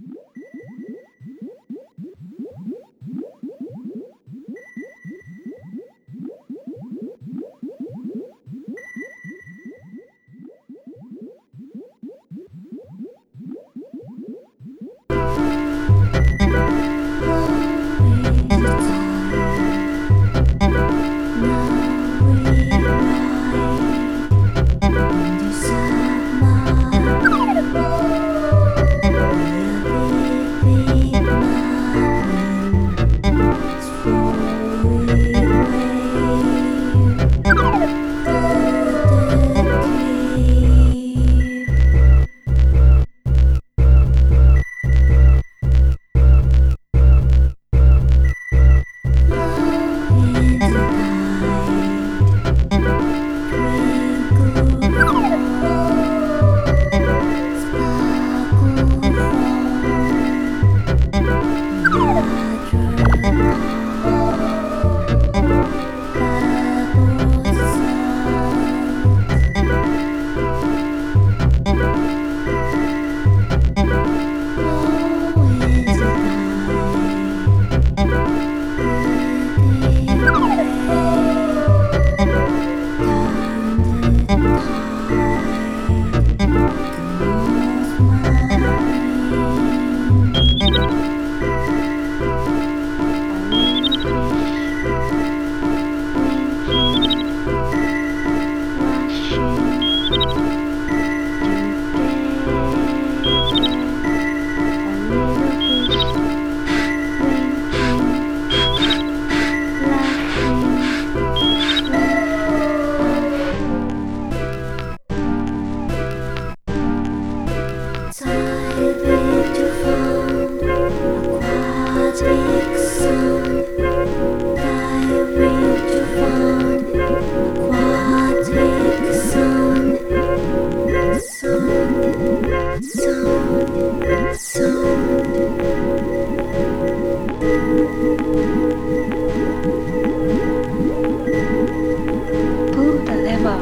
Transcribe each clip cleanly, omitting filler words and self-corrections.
Pull the lever.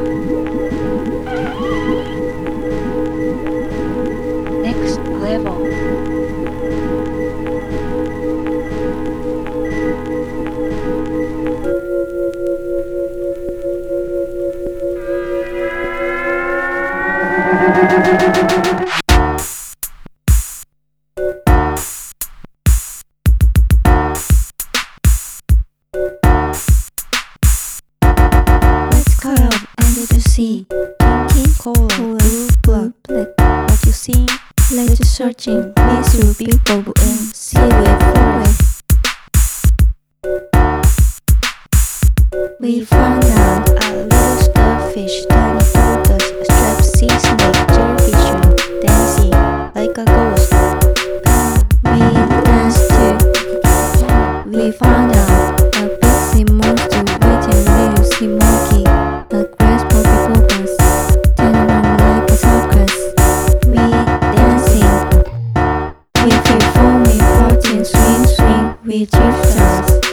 Next level. Let's curve under the sea. Thinking color, blue, black, what you see? Let's searching, me through people and see where forest. We found out a little starfish turned photos, a striped sea snake, jellyfish dancing like a ghost. We danced too. We found out a big sea monster waiting little sea monkey, a grass poppy focus, turn around like a circus. We dancing. We feel foamy, floating, swing, swing, we drift us.